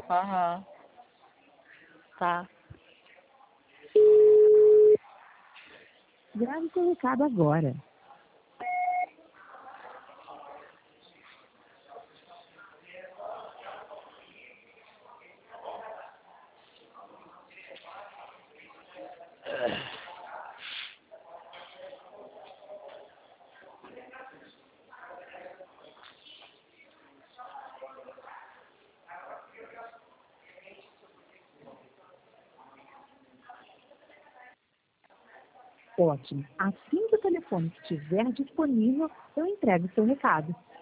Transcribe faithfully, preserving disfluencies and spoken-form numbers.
Aham. Tá. Grave seu recado agora. Ótimo. Assim que o telefone estiver disponível, eu entrego seu recado.